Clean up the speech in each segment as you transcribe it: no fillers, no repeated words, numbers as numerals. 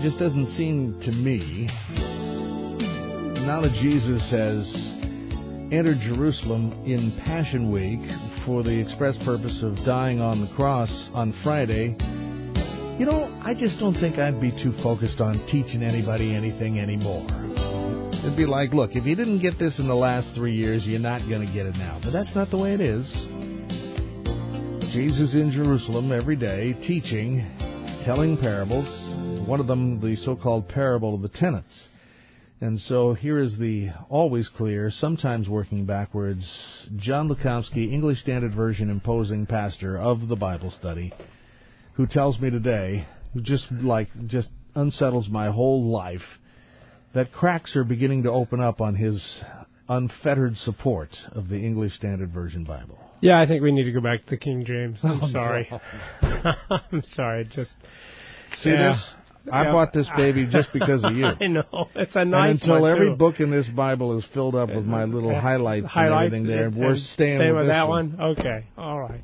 it just doesn't seem to me, now that Jesus has entered Jerusalem in Passion Week for the express purpose of dying on the cross on Friday, I just don't think I'd be too focused on teaching anybody anything anymore. It'd be like, look, if you didn't get this in the last 3 years, you're not going to get it now. But that's not the way it is. Jesus in Jerusalem every day, teaching, telling parables, one of them the so-called parable of the tenants. And so here is the always clear, sometimes working backwards, John Lukowski, English Standard Version imposing pastor of the Bible study, who tells me today, just unsettles my whole life, that cracks are beginning to open up on his unfettered support of the English Standard Version Bible. Yeah, I think we need to go back to the King James. I'm sorry. I'm sorry. See this? I bought this baby just because of you. I know. It's a nice And until one, every too. book in this Bible is filled up with my little highlights and everything there, we're staying with that this one? Okay. All right.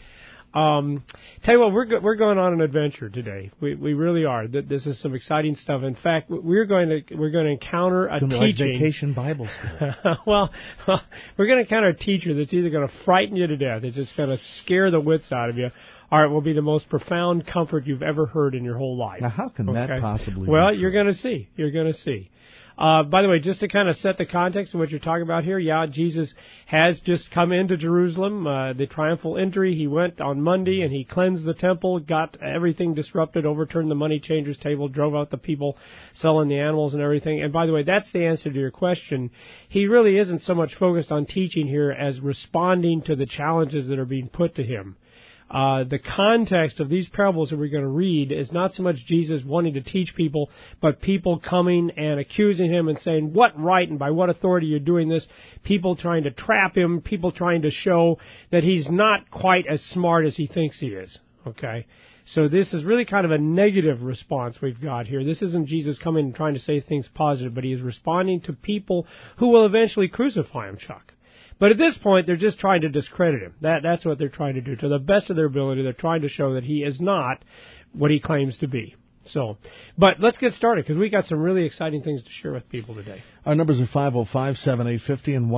Tell you what, we're going on an adventure today. We really are. This is some exciting stuff. In fact, we're going to encounter a teaching. Like Vacation Bible School. well, we're going to encounter a teacher that's either going to frighten you to death, it's just going to scare the wits out of you, or it will be the most profound comfort you've ever heard in your whole life. Now, how can that possibly? Well, be you're going to see. You're going to see. By the way, just to kind of set the context of what you're talking about here, Jesus has just come into Jerusalem, the triumphal entry. He went on Monday and he cleansed the temple, got everything disrupted, overturned the money changers' table, drove out the people selling the animals and everything. And by the way, that's the answer to your question. He really isn't so much focused on teaching here as responding to the challenges that are being put to him. The context of these parables that we're going to read is not so much Jesus wanting to teach people, but people coming and accusing him and saying, what right and by what authority you're doing this, people trying to trap him, people trying to show that he's not quite as smart as he thinks he is. Okay? So this is really kind of a negative response we've got here. This isn't Jesus coming and trying to say things positive, but he is responding to people who will eventually crucify him, Chuck. But at this point, they're just trying to discredit him. That's what they're trying to do. To the best of their ability, they're trying to show that he is not what he claims to be. But let's get started, because we got some really exciting things to share with people today. Our numbers are 505-7850 and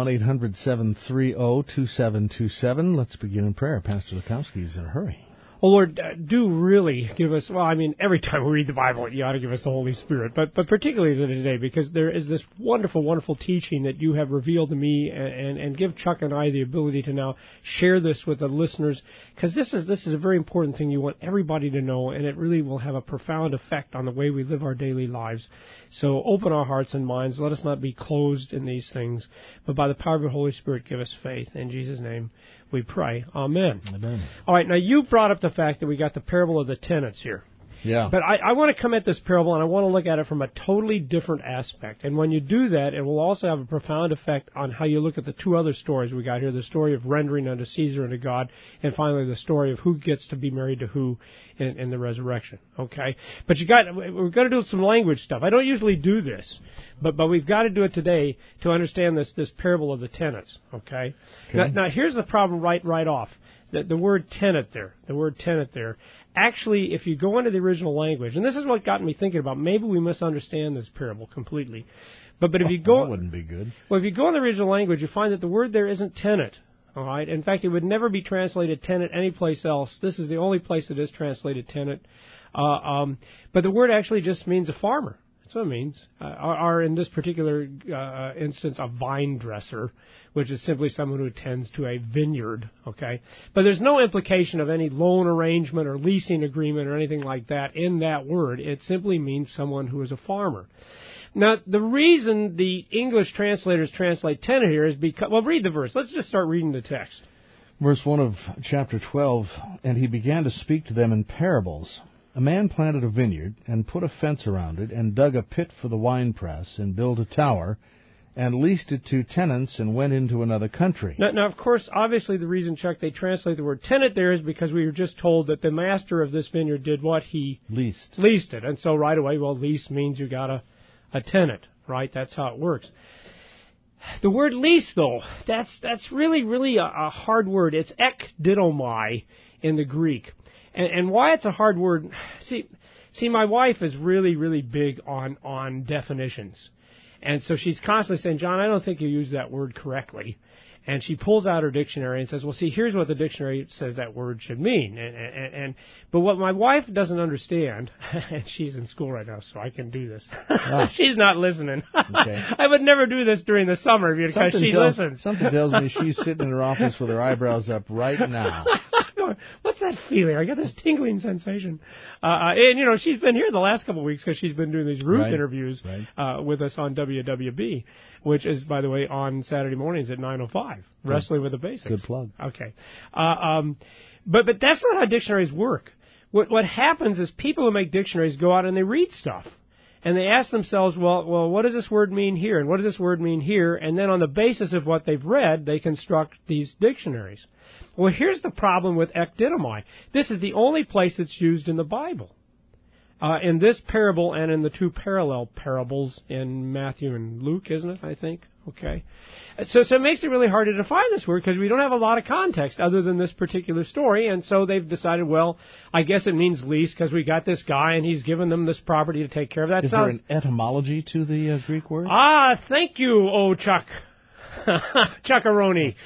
1-800-730-2727. Let's begin in prayer. Pastor Lukowski's in a hurry. Oh, Lord, do really give us, every time we read the Bible, you ought to give us the Holy Spirit, but particularly today, because there is this wonderful, wonderful teaching that you have revealed to me, and give Chuck and I the ability to now share this with the listeners, because this is a very important thing you want everybody to know, and it really will have a profound effect on the way we live our daily lives. So open our hearts and minds. Let us not be closed in these things, but by the power of the Holy Spirit, give us faith. In Jesus' name we pray. Amen. Amen. All right, now you brought up the fact that we got the parable of the tenants here. Yeah. But I want to come at this parable, and I want to look at it from a totally different aspect. And when you do that, it will also have a profound effect on how you look at the two other stories we got here, the story of rendering unto Caesar and to God, and finally the story of who gets to be married to who in the resurrection. Okay? But we're going to do some language stuff. I don't usually do this, but we've got to do it today to understand this parable of the tenants. Okay? Now here's the problem right off. The word tenant there, actually, if you go into the original language, and this is what got me thinking about, maybe we misunderstand this parable completely. But if you go... That wouldn't be good. Well, if you go in the original language, you find that the word there isn't tenant. All right? In fact, it would never be translated tenant anyplace else. This is the only place it is translated tenant. But the word actually just means a farmer. That's what it means. Or in this particular instance, a vine dresser, which is simply someone who attends to a vineyard, okay? But there's no implication of any loan arrangement or leasing agreement or anything like that in that word. It simply means someone who is a farmer. Now, the reason the English translators translate tenant here is because... Well, read the verse. Let's just start reading the text. Verse 1 of chapter 12, and he began to speak to them in parables. A man planted a vineyard, and put a fence around it, and dug a pit for the winepress, and built a tower, and leased it to tenants, and went into another country. Now, of course, obviously the reason, Chuck, they translate the word tenant there is because we were just told that the master of this vineyard did what? He leased it. And so right away, well, lease means you got a tenant, right? That's how it works. The word lease, though, that's really a hard word. It's ekdidomai in the Greek. And why it's a hard word, see, See, my wife is really, really big on definitions. And so she's constantly saying, John, I don't think you use that word correctly. And she pulls out her dictionary and says, well, see, here's what the dictionary says that word should mean. But what my wife doesn't understand, and she's in school right now, so I can do this. She's not listening. Okay. I would never do this during the summer because she listens. Something tells me she's sitting in her office with her eyebrows up right now. What's that feeling? I got this tingling sensation. And, she's been here the last couple of weeks because she's been doing these Ruth interviews with us on WWB, which is, by the way, on Saturday mornings at 9:05. Wrestling with the Basics. Good plug. Okay. But that's not how dictionaries work. What happens is people who make dictionaries go out and they read stuff. And they ask themselves, well, what does this word mean here? And what does this word mean here? And then on the basis of what they've read, they construct these dictionaries. Well, here's the problem with ekdidomai. This is the only place it's used in the Bible. In this parable and in the two parallel parables in Matthew and Luke, isn't it, I think? Okay. So it makes it really hard to define this word because we don't have a lot of context other than this particular story. And so they've decided, well, I guess it means lease because we got this guy and he's given them this property to take care of. Is there an etymology to the Greek word? Thank you, Chuck. Chuckaroni.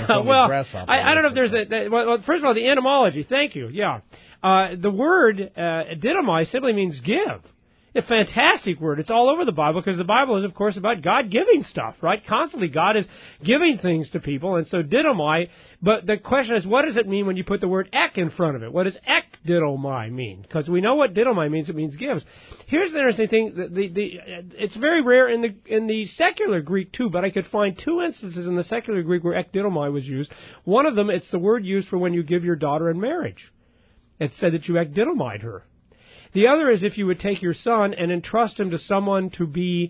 I don't know if there's well, first of all, the etymology. Thank you. Yeah. The word didomai simply means give. A fantastic word. It's all over the Bible because the Bible is, of course, about God giving stuff, right? Constantly God is giving things to people, and so didomai. But the question is, what does it mean when you put the word ek in front of it? What does ekdidomai mean? Because we know what didomai means. It means gives. Here's the interesting thing. It's very rare in the secular Greek, too, but I could find two instances in the secular Greek where ekdidomai was used. One of them, it's the word used for when you give your daughter in marriage. It said that you ekdidomai'd her. The other is if you would take your son and entrust him to someone to be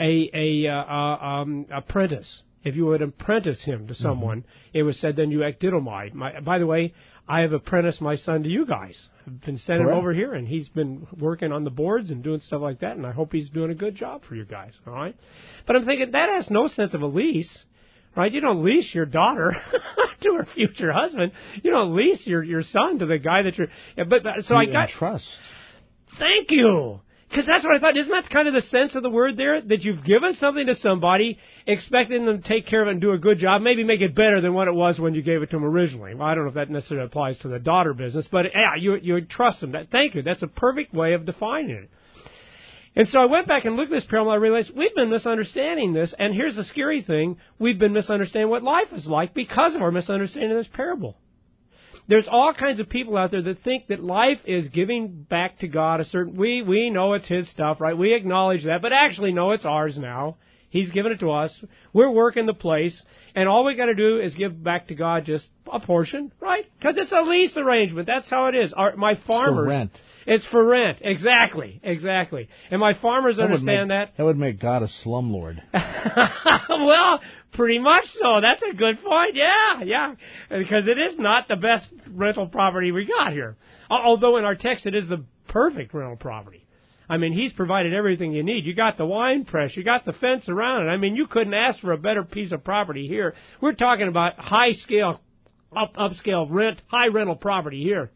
a apprentice. If you would apprentice him to someone, it was said then you ekdidomai. By the way, I have apprenticed my son to you guys. I've been sending him over here, and he's been working on the boards and doing stuff like that, and I hope he's doing a good job for you guys, all right? But I'm thinking that has no sense of a lease. Right, you don't lease your daughter to her future husband. You don't lease your son to the guy that you're. So I got trust. Thank you, because that's what I thought. Isn't that kind of the sense of the word there? That you've given something to somebody, expecting them to take care of it and do a good job, maybe make it better than what it was when you gave it to them originally. Well, I don't know if that necessarily applies to the daughter business, but yeah, you trust them. Thank you. That's a perfect way of defining it. And so I went back and looked at this parable, and I realized we've been misunderstanding this, and here's the scary thing. We've been misunderstanding what life is like because of our misunderstanding of this parable. There's all kinds of people out there that think that life is giving back to God a certain... We know it's His stuff, right? We acknowledge that, but actually, no, it's ours now. He's given it to us. We're working the place, and all we got to do is give back to God just a portion, right? Because it's a lease arrangement. That's how it is. My farmers... For rent. It's for rent. Exactly. And my farmers understand that. That would make God a slumlord. Well, pretty much so. That's a good point. Yeah. Because it is not the best rental property we got here. Although in our text it is the perfect rental property. I mean, He's provided everything you need. You got the wine press. You got the fence around it. I mean, you couldn't ask for a better piece of property here. We're talking about high-scale, upscale rent, high rental property here.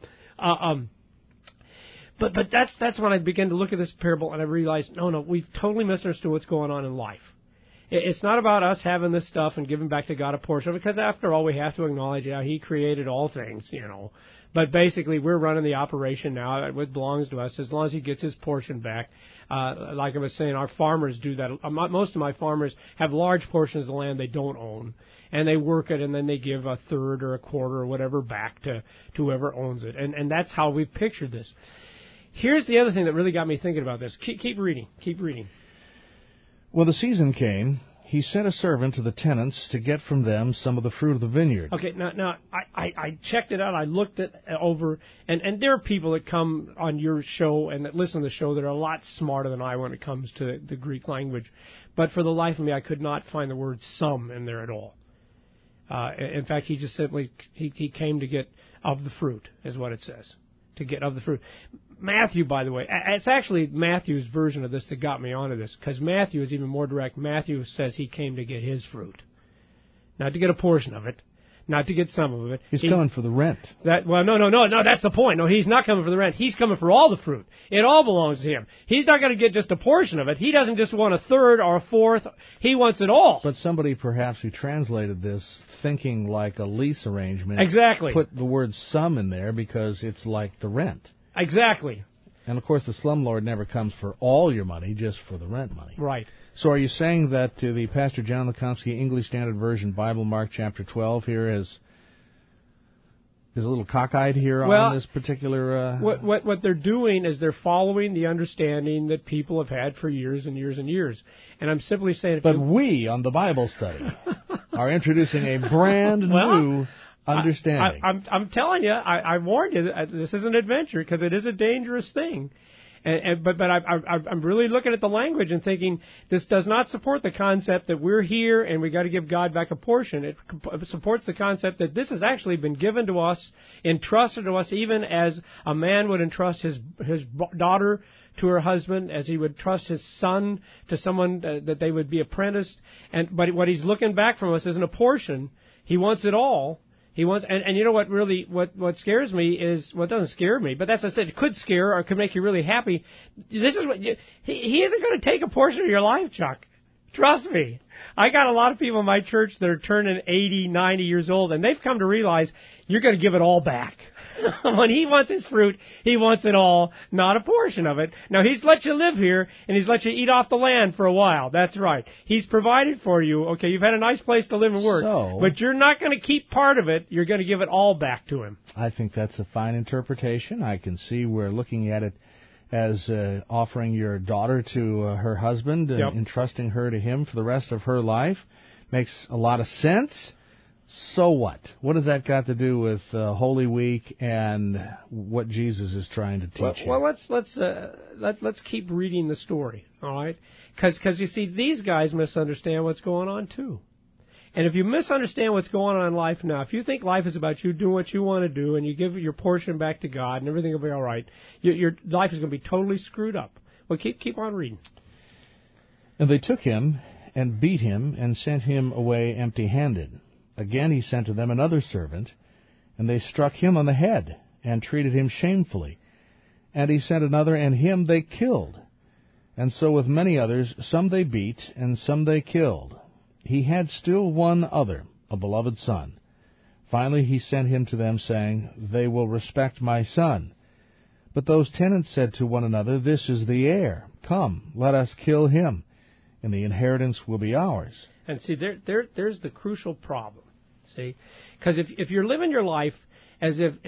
But that's when I began to look at this parable and I realized, no, we've totally misunderstood what's going on in life. It's not about us having this stuff and giving back to God a portion, because after all, we have to acknowledge, He created all things, But basically, we're running the operation now. It belongs to us as long as He gets His portion back. Like I was saying, our farmers do that. Most of my farmers have large portions of the land they don't own, and they work it, and then they give a third or a quarter or whatever back to whoever owns it. And that's how we've pictured this. Here's the other thing that really got me thinking about this. Keep reading. Well, the season came. He sent a servant to the tenants to get from them some of the fruit of the vineyard. Okay, now I checked it out. I looked it over, and there are people that come on your show and that listen to the show that are a lot smarter than I when it comes to the Greek language. But for the life of me, I could not find the word some in there at all. In fact, he just simply he came to get of the fruit, is what it says. To get of the fruit. Matthew, by the way, it's actually Matthew's version of this that got me onto this, because Matthew is even more direct. Matthew says he came to get his fruit, not to get a portion of it, not to get some of it. He's coming for the rent. No, that's the point. No, he's not coming for the rent. He's coming for all the fruit. It all belongs to him. He's not going to get just a portion of it. He doesn't just want a third or a fourth. He wants it all. But somebody perhaps who translated this thinking like a lease arrangement exactly put the word some in there because it's like the rent. Exactly. And, of course, the slumlord never comes for all your money, just for the rent money. Right. So are you saying that the Pastor John Lekomsky English Standard Version Bible, Mark chapter 12, here is a little cockeyed here on this particular... What they're doing is they're following the understanding that people have had for years and years and years. And I'm simply saying... But we, on the Bible study, are introducing a brand new understanding. I'm telling you, I warned you, this is an adventure because it is a dangerous thing. But I'm really looking at the language and thinking this does not support the concept that we're here and we got to give God back a portion. It supports the concept that this has actually been given to us, entrusted to us, even as a man would entrust his daughter to her husband, as he would trust his son to someone that they would be apprenticed. But what he's looking back from us isn't a portion. He wants it all. He wants, and you know what really, what scares me is, well, it doesn't scare me, but that's what I said, it could scare or it could make you really happy. This is what, he isn't going to take a portion of your life, Chuck. Trust me. I got a lot of people in my church that are turning 80, 90 years old, and they've come to realize you're going to give it all back. When he wants his fruit, he wants it all, not a portion of it. Now, he's let you live here, and he's let you eat off the land for a while. That's right. He's provided for you. Okay, you've had a nice place to live and work, but you're not going to keep part of it. You're going to give it all back to him. I think that's a fine interpretation. I can see we're looking at it as offering your daughter to her husband and entrusting her to him for the rest of her life. Makes a lot of sense. So what? What has that got to do with Holy Week and what Jesus is trying to teach you? Well, let's keep reading the story, all right? Because you see, these guys misunderstand what's going on too. And if you misunderstand what's going on in life now, if you think life is about you doing what you want to do and you give your portion back to God and everything will be all right, your life is going to be totally screwed up. Well, keep on reading. And they took him and beat him and sent him away empty-handed. Again he sent to them another servant, and they struck him on the head and treated him shamefully. And he sent another, and him they killed. And so with many others, some they beat, and some they killed. He had still one other, a beloved son. Finally he sent him to them, saying, They will respect my son. But those tenants said to one another, This is the heir. Come, let us kill him, and the inheritance will be ours. And see, there's the crucial problem. See, because if you're living your life as if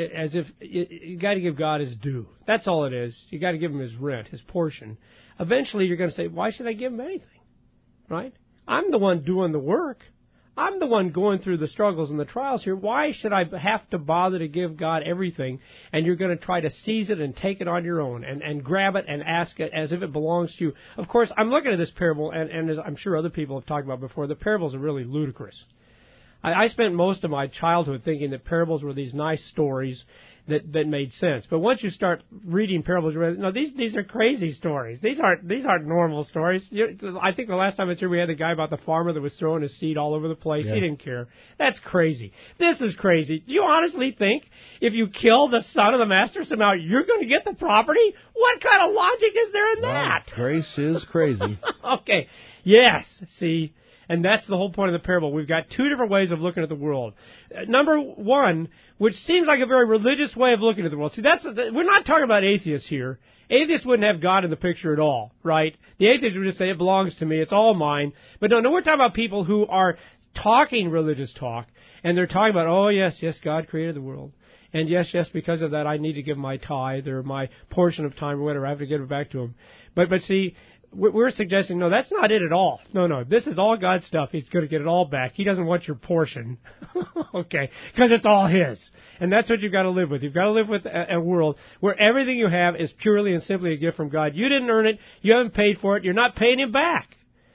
you got to give God his due, that's all it is. You got to give him his rent, his portion. Eventually, you're going to say, "Why should I give him anything?" Right? I'm the one doing the work. I'm the one going through the struggles and the trials here. Why should I have to bother to give God everything? And you're going to try to seize it and take it on your own and grab it and ask it as if it belongs to you. Of course, I'm looking at this parable, and as I'm sure other people have talked about before, the parables are really ludicrous. I spent most of my childhood thinking that parables were these nice stories that made sense. But once you start reading parables, these are crazy stories. These aren't normal stories. I think the last time I was here, we had the guy about the farmer that was throwing his seed all over the place. Yeah. He didn't care. That's crazy. This is crazy. Do you honestly think if you kill the son of the master, somehow you're going to get the property? What kind of logic is there in that? Grace is crazy. Okay. Yes. See. And that's the whole point of the parable. We've got two different ways of looking at the world. Number one, which seems like a very religious way of looking at the world. See, we're not talking about atheists here. Atheists wouldn't have God in the picture at all, right? The atheists would just say, it belongs to me, it's all mine. But no, we're talking about people who are talking religious talk, and they're talking about, oh, yes, God created the world. And yes, because of that, I need to give my tithe or my portion of time or whatever. I have to give it back to him. But see, we're suggesting, no, that's not it at all. No, this is all God's stuff. He's going to get it all back. He doesn't want your portion, okay, because it's all his. And that's what you've got to live with. You've got to live with a world where everything you have is purely and simply a gift from God. You didn't earn it. You haven't paid for it. You're not paying him back.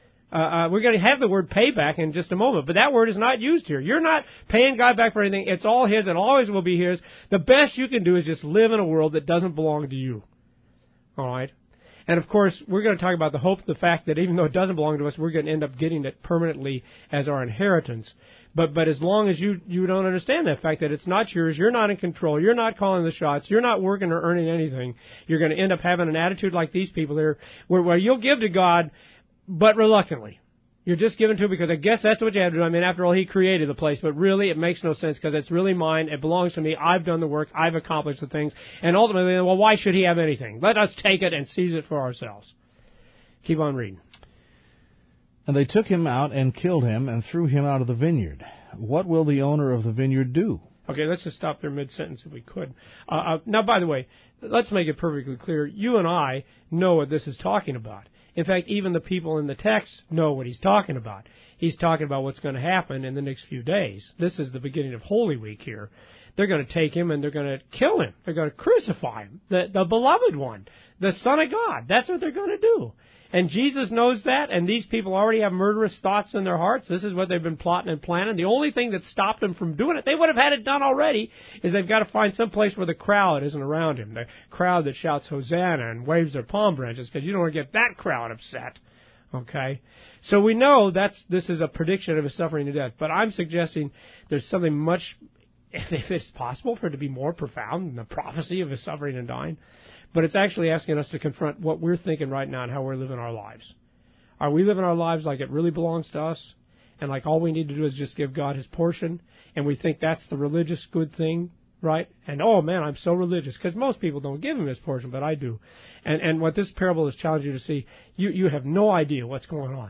We're going to have the word payback in just a moment, but that word is not used here. You're not paying God back for anything. It's all his and always will be his. The best you can do is just live in a world that doesn't belong to you. All right? And, of course, we're going to talk about the hope, the fact that even though it doesn't belong to us, we're going to end up getting it permanently as our inheritance. But as long as you don't understand that fact that it's not yours, you're not in control, you're not calling the shots, you're not working or earning anything, you're going to end up having an attitude like these people here where you'll give to God, but reluctantly. You're just giving to him because I guess that's what you have to do. I mean, after all, he created the place, but really it makes no sense because it's really mine. It belongs to me. I've done the work. I've accomplished the things. And ultimately, well, why should he have anything? Let us take it and seize it for ourselves. Keep on reading. And they took him out and killed him and threw him out of the vineyard. What will the owner of the vineyard do? Okay, let's just stop there mid-sentence if we could. Now, by the way, let's make it perfectly clear. You and I know what this is talking about. In fact, even the people in the text know what he's talking about. He's talking about what's going to happen in the next few days. This is the beginning of Holy Week here. They're going to take him and they're going to kill him. They're going to crucify him, the beloved one, the Son of God. That's what they're going to do. And Jesus knows that, and these people already have murderous thoughts in their hearts. This is what they've been plotting and planning. The only thing that stopped them from doing it, they would have had it done already, is they've got to find some place where the crowd isn't around him. The crowd that shouts Hosanna and waves their palm branches, because you don't want to get that crowd upset. Okay? So we know this is a prediction of his suffering and death. But I'm suggesting there's something much, if it's possible for it to be more profound than the prophecy of his suffering and dying. But it's actually asking us to confront what we're thinking right now and how we're living our lives. Are we living our lives like it really belongs to us? And like all we need to do is just give God his portion? And we think that's the religious good thing, right? And, oh, man, I'm so religious. Because most people don't give him his portion, but I do. And what this parable is challenging you to see, you have no idea what's going on.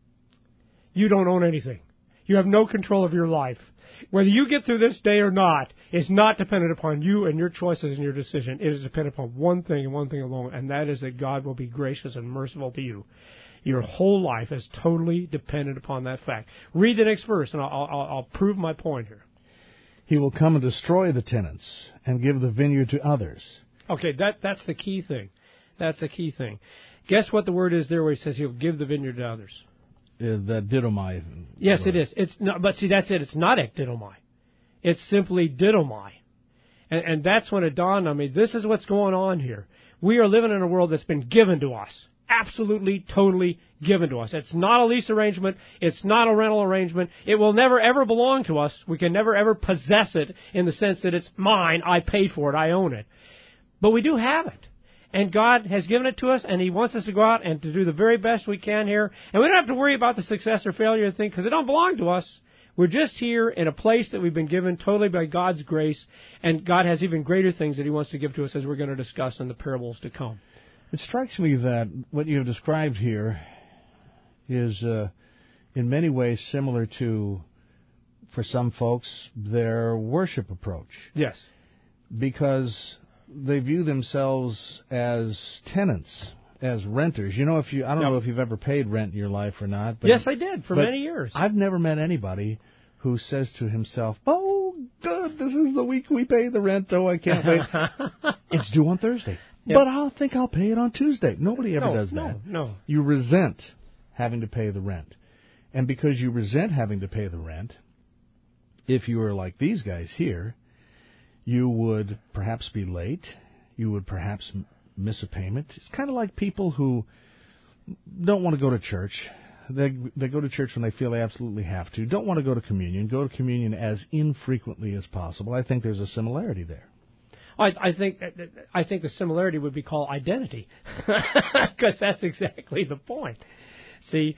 You don't own anything. You have no control of your life. Whether you get through this day or not is not dependent upon you and your choices and your decision. It is dependent upon one thing and one thing alone, and that is that God will be gracious and merciful to you. Your whole life is totally dependent upon that fact. Read the next verse, and I'll prove my point here. He will come and destroy the tenants and give the vineyard to others. Okay, that's the key thing. That's the key thing. Guess what the word is there where he says he'll give the vineyard to others? That didomai. Yes, it is. It's not, but see, that's it. It's not ekdidomai. It's simply didomai. And that's when it dawned on me. This is what's going on here. We are living in a world that's been given to us. Absolutely, totally given to us. It's not a lease arrangement. It's not a rental arrangement. It will never, ever belong to us. We can never, ever possess it in the sense that it's mine. I paid for it. I own it. But we do have it. And God has given it to us, and he wants us to go out and to do the very best we can here. And we don't have to worry about the success or failure thing because it don't belong to us. We're just here in a place that we've been given totally by God's grace, and God has even greater things that he wants to give to us as we're going to discuss in the parables to come. It strikes me that what you have described here is in many ways similar to, for some folks, their worship approach. Yes. Because they view themselves as tenants, as renters. You know, I don't know if you've ever paid rent in your life or not. But, yes, I did for many years. I've never met anybody who says to himself, "Oh, good, this is the week we pay the rent. Oh, I can't wait. It's due on Thursday, but I'll pay it on Tuesday." Nobody ever does that. No. You resent having to pay the rent, and because you resent having to pay the rent, if you were like these guys here, you would perhaps be late. You would perhaps miss a payment. It's kind of like people who don't want to go to church. They go to church when they feel they absolutely have to. Don't want to go to communion. Go to communion as infrequently as possible. I think there's a similarity there. I think the similarity would be called identity, because that's exactly the point. See,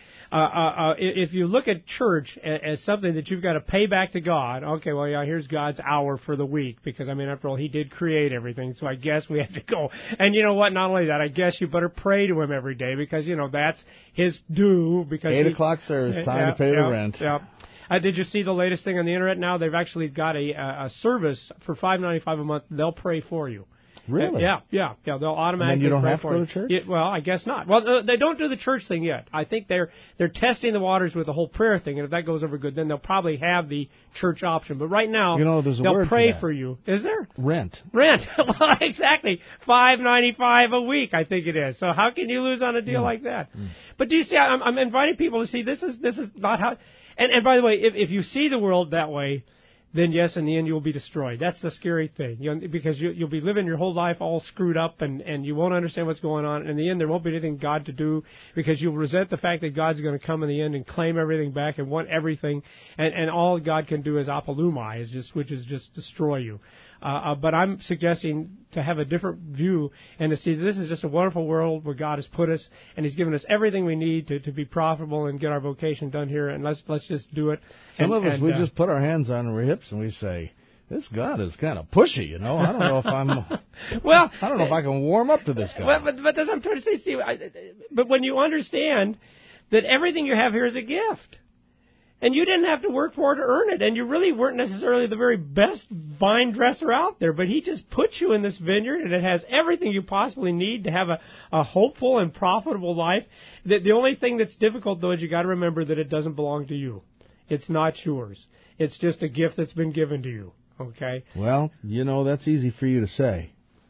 if you look at church as something that you've got to pay back to God, okay, well, yeah, here's God's hour for the week, because, I mean, after all, he did create everything, so I guess we have to go. And you know what? Not only that, I guess you better pray to him every day, because, you know, that's his due. Because 8 o'clock service, time to pay the rent. Yeah. Did you see the latest thing on the internet now? They've actually got a service for $5.95 a month. They'll pray for you. Really? Yeah. They'll automatically. And then you don't pray have to for go you. to church? Well, I guess not. Well, they don't do the church thing yet. I think they're testing the waters with the whole prayer thing, and if that goes over good, then they'll probably have the church option. But right now, there's a they'll word pray for you. Is there? Rent. Well, exactly. $5.95 a week, I think it is. So how can you lose on a deal like that? But do you see? I'm inviting people to see this is not how. And by the way, if you see the world that way, then yes, in the end you'll be destroyed. That's the scary thing, because you'll be living your whole life all screwed up, and you won't understand what's going on. And in the end, there won't be anything God to do, because you'll resent the fact that God's going to come in the end and claim everything back and want everything, and all God can do is apolumai, which is just destroy you. But I'm suggesting to have a different view and to see that this is just a wonderful world where God has put us, and He's given us everything we need to be profitable and get our vocation done here, and let's just do it. Some of us, we just put our hands on our hips and we say, this God is kind of pushy, I don't know if I'm... well, I don't know if I can warm up to this guy. Well, but that's what I'm trying to say, Steve. But when you understand that everything you have here is a gift, and you didn't have to work for it to earn it, and you really weren't necessarily the very best vine dresser out there, but He just put you in this vineyard, and it has everything you possibly need to have a hopeful and profitable life. The only thing that's difficult, though, is you got to remember that it doesn't belong to you. It's not yours. It's just a gift that's been given to you. Okay? Well, that's easy for you to say,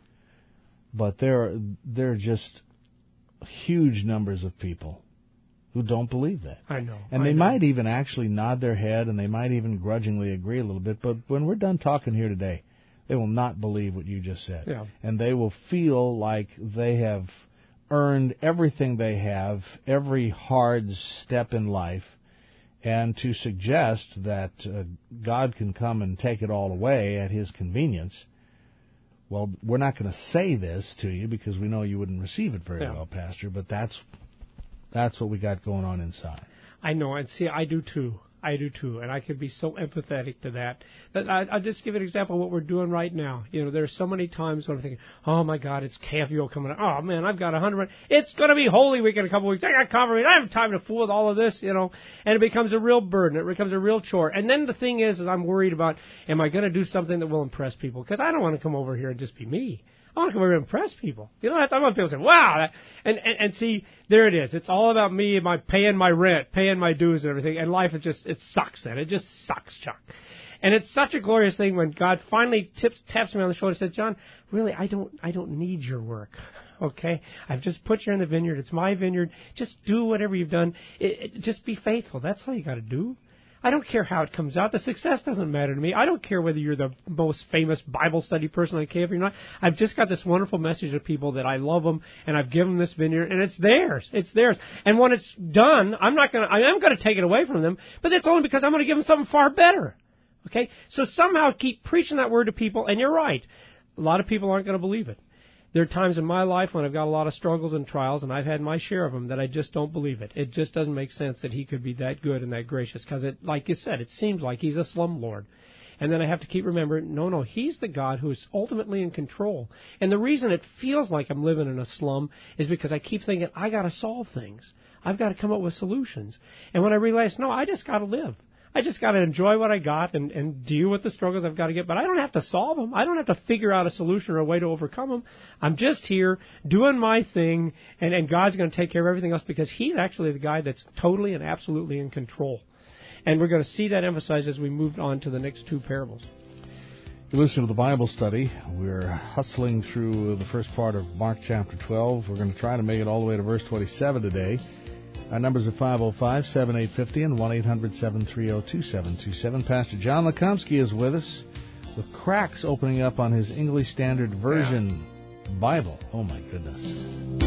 but there are just huge numbers of people who don't believe that. I know. And they might even actually nod their head, and they might even grudgingly agree a little bit, but when we're done talking here today, they will not believe what you just said. Yeah. And they will feel like they have earned everything they have, every hard step in life, and to suggest that God can come and take it all away at His convenience, well, we're not going to say this to you because we know you wouldn't receive it very well, Pastor, but that's what we got going on inside. I know, and see, I do too. And I could be so empathetic to that. But I'll just give an example of what we're doing right now. There's so many times when I'm thinking, oh, my God, it's KFUO coming up. Oh, man, I've got 100. It's going to be Holy Week in a couple of weeks. I got conference. I don't have time to fool with all of this, And it becomes a real burden. It becomes a real chore. And then the thing is I'm worried about, am I going to do something that will impress people? Because I don't want to come over here and just be me. I want to come over and impress people. I want people to say, wow. And see, there it is. It's all about me and paying my rent, paying my dues and everything. And life, it sucks then. It just sucks, Chuck. And it's such a glorious thing when God finally taps me on the shoulder and says, John, really, I don't need your work. Okay? I've just put you in the vineyard. It's my vineyard. Just do whatever you've done. Just be faithful. That's all you got to do. I don't care how it comes out. The success doesn't matter to me. I don't care whether you're the most famous Bible study person on KFUO or not. I've just got this wonderful message to people that I love them, and I've given them this vineyard, and it's theirs. It's theirs. And when it's done, I am going to take it away from them, but that's only because I'm going to give them something far better. Okay? So somehow keep preaching that word to people, and you're right. A lot of people aren't going to believe it. There are times in my life when I've got a lot of struggles and trials, and I've had my share of them, that I just don't believe it. It just doesn't make sense that He could be that good and that gracious, because, like you said, it seems like He's a slumlord. And then I have to keep remembering, no, He's the God who is ultimately in control. And the reason it feels like I'm living in a slum is because I keep thinking, I got to solve things. I've got to come up with solutions. And when I realize, no, I just got to live. I just got to enjoy what I got and deal with the struggles I've got to get. But I don't have to solve them. I don't have to figure out a solution or a way to overcome them. I'm just here doing my thing, and God's going to take care of everything else because He's actually the guy that's totally and absolutely in control. And we're going to see that emphasized as we move on to the next two parables. You listen to the Bible study. We're hustling through the first part of Mark chapter 12. We're going to try to make it all the way to verse 27 today. Our numbers are 505-7850 and 1-800-730-2727. Pastor John Lekomsky is with us with cracks opening up on his English Standard Version Bible. Oh, my goodness.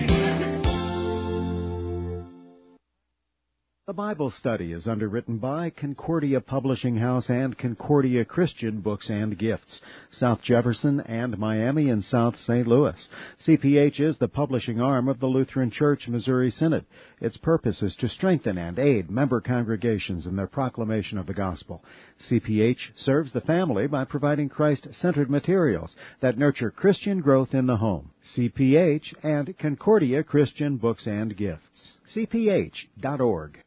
The Bible study is underwritten by Concordia Publishing House and Concordia Christian Books and Gifts, South Jefferson and Miami and South St. Louis. CPH is the publishing arm of the Lutheran Church Missouri Synod. Its purpose is to strengthen and aid member congregations in their proclamation of the gospel. CPH serves the family by providing Christ-centered materials that nurture Christian growth in the home. CPH and Concordia Christian Books and Gifts. CPH.org.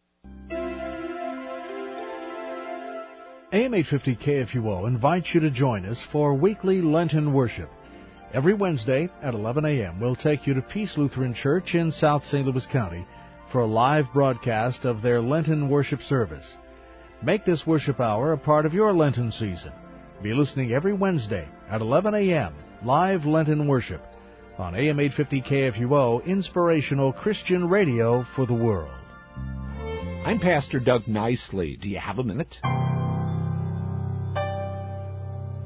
AM 850 KFUO invites you to join us for weekly Lenten worship. Every Wednesday at 11 a.m., we'll take you to Peace Lutheran Church in South St. Louis County for a live broadcast of their Lenten worship service. Make this worship hour a part of your Lenten season. Be listening every Wednesday at 11 a.m., live Lenten worship on AM 850 KFUO, inspirational Christian radio for the world. I'm Pastor Doug Nicely. Do you have a minute?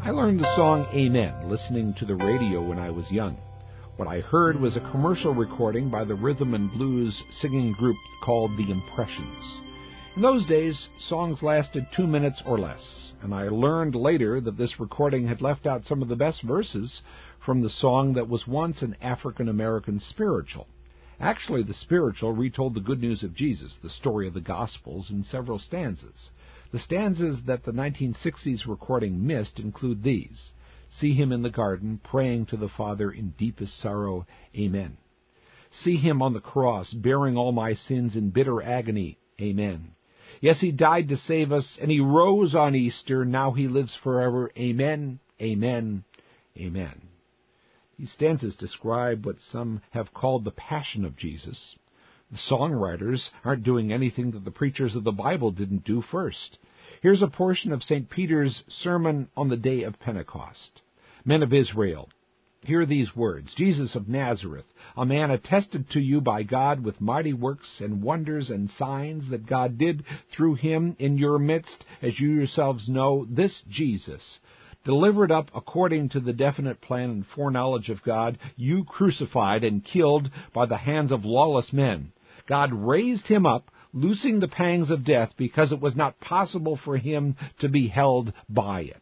I learned the song Amen listening to the radio when I was young. What I heard was a commercial recording by the rhythm and blues singing group called The Impressions. In those days, songs lasted 2 minutes or less, and I learned later that this recording had left out some of the best verses from the song that was once an African-American spiritual. Actually, the spiritual retold the good news of Jesus, the story of the Gospels, in several stanzas. The stanzas that the 1960s recording missed include these. See him in the garden, praying to the Father in deepest sorrow, Amen. See him on the cross, bearing all my sins in bitter agony, Amen. Yes, he died to save us, and he rose on Easter, now he lives forever, Amen, Amen, Amen. These stanzas describe what some have called the passion of Jesus. The songwriters aren't doing anything that the preachers of the Bible didn't do first. Here's a portion of St. Peter's sermon on the day of Pentecost. Men of Israel, hear these words. Jesus of Nazareth, a man attested to you by God with mighty works and wonders and signs that God did through him in your midst, as you yourselves know, this Jesus, delivered up according to the definite plan and foreknowledge of God, you crucified and killed by the hands of lawless men. God raised him up, loosing the pangs of death, because it was not possible for him to be held by it.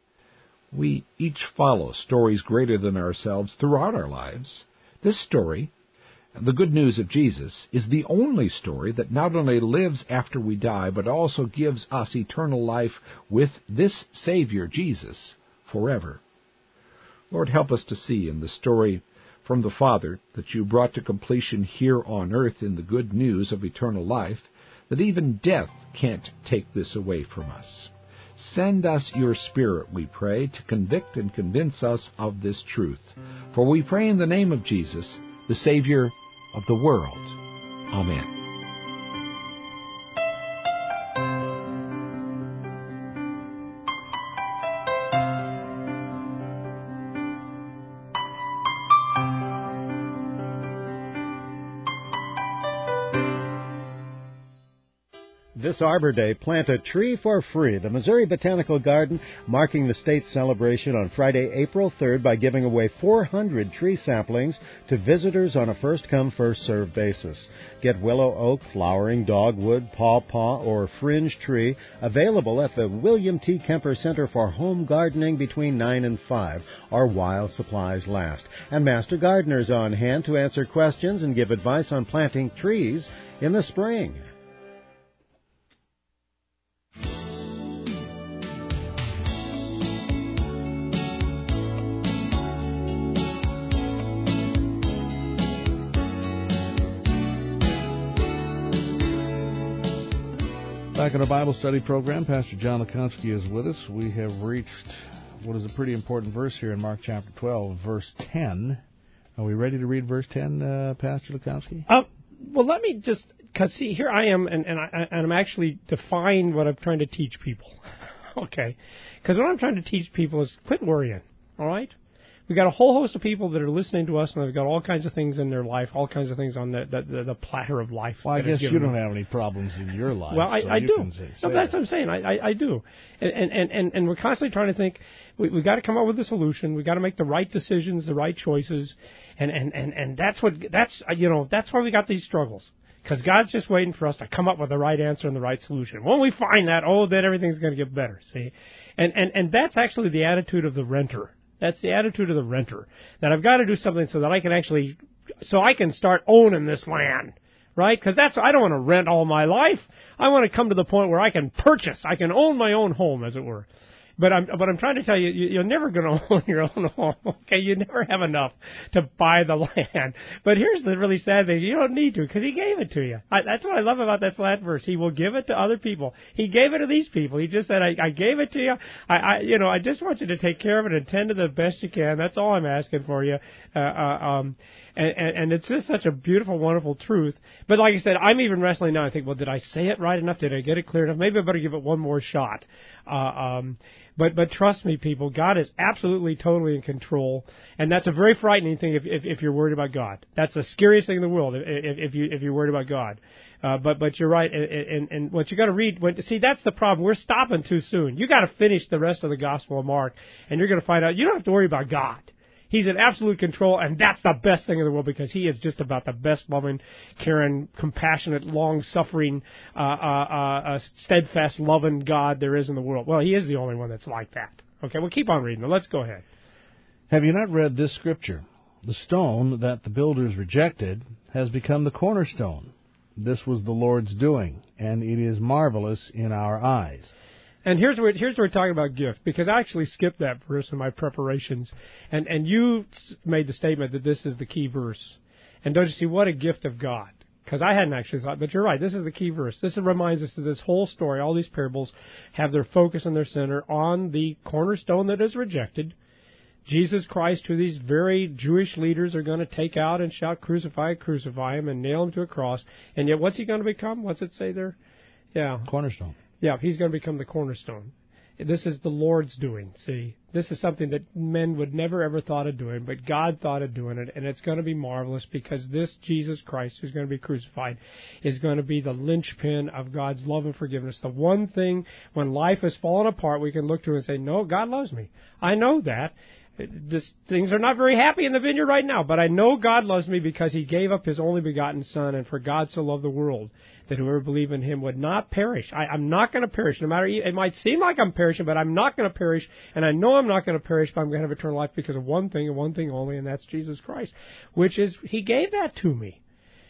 We each follow stories greater than ourselves throughout our lives. This story, the good news of Jesus, is the only story that not only lives after we die, but also gives us eternal life with this Savior, Jesus, forever. Lord, help us to see in the story from the Father that you brought to completion here on earth in the good news of eternal life, that even death can't take this away from us. Send us your Spirit, we pray, to convict and convince us of this truth. For we pray in the name of Jesus, the Savior of the world. Amen. This Arbor Day, plant a tree for free. The Missouri Botanical Garden marking the state's celebration on Friday, April 3rd by giving away 400 tree saplings to visitors on a first-come, first-served basis. Get willow, oak, flowering, dogwood, pawpaw, or fringe tree available at the William T. Kemper Center for Home Gardening between 9 and 5, or while supplies last. And Master Gardeners on hand to answer questions and give advice on planting trees in the spring. Back in our Bible study program, Pastor John Lukowski is with us. We have reached what is a pretty important verse here in Mark chapter 12, verse 10. Are we ready to read verse 10, Pastor Lukowski? Well, let me just, because see, here I am, and I'm actually defying what I'm trying to teach people. Okay? Because what I'm trying to teach people is quit worrying, all right? We've got a whole host of people that are listening to us, and they've got all kinds of things in their life, all kinds of things on the platter of life. Well, I guess you don't have any problems in your life. Well, I do. No, that's what I'm saying. I do. And we're constantly trying to think, we've got to come up with a solution. We've got to make the right decisions, the right choices. And that's why we got these struggles. Because God's just waiting for us to come up with the right answer and the right solution. When we find that, then everything's going to get better, see? And that's actually the attitude of the renter. That's the attitude of the renter. That I've got to do something so that I can start owning this land, right? Because I don't want to rent all my life. I want to come to the point where I can own my own home, as it were. But I'm trying to tell you, you're never going to own your own home. Okay, you never have enough to buy the land. But here's the really sad thing: you don't need to, because He gave it to you. That's what I love about this last verse. He will give it to other people. He gave it to these people. He just said, "I gave it to you. I just want you to take care of it and tend to the best you can. That's all I'm asking for you." And it's just such a beautiful, wonderful truth. But like I said, I'm even wrestling now. I think, well, did I say it right enough? Did I get it clear enough? Maybe I better give it one more shot. But trust me, people, God is absolutely, totally in control, and that's a very frightening thing if you're worried about God. That's the scariest thing in the world if you're worried about God, But you're right, and what you got to read. See, that's the problem. We're stopping too soon. You got to finish the rest of the Gospel of Mark, and you're going to find out you don't have to worry about God. He's in absolute control, and that's the best thing in the world because he is just about the best loving, caring, compassionate, long-suffering, steadfast, loving God there is in the world. Well, he is the only one that's like that. Okay, well, keep on reading. Let's go ahead. Have you not read this scripture? The stone that the builders rejected has become the cornerstone. This was the Lord's doing, and it is marvelous in our eyes. And here's where we're talking about gift, because I actually skipped that verse in my preparations, and you made the statement that this is the key verse. And don't you see, what a gift of God. Because I hadn't actually thought, but you're right, this is the key verse. This reminds us that this whole story, all these parables, have their focus and their center on the cornerstone that is rejected, Jesus Christ, who these very Jewish leaders are going to take out and shout, crucify, crucify him, and nail him to a cross. And yet, what's he going to become? What's it say there? Yeah. Cornerstone. Yeah, he's going to become the cornerstone. This is the Lord's doing, see. This is something that men would never, ever thought of doing, but God thought of doing it, and it's going to be marvelous because this Jesus Christ who's going to be crucified is going to be the linchpin of God's love and forgiveness. The one thing, when life has fallen apart, we can look to and say, no, God loves me. I know that. Things are not very happy in the vineyard right now, but I know God loves me because he gave up his only begotten Son, and for God so loved the world that whoever believed in him would not perish. I'm not going to perish. No matter, it might seem like I'm perishing, but I'm not going to perish, and I know I'm not going to perish, but I'm going to have eternal life because of one thing and one thing only, and that's Jesus Christ, which is he gave that to me.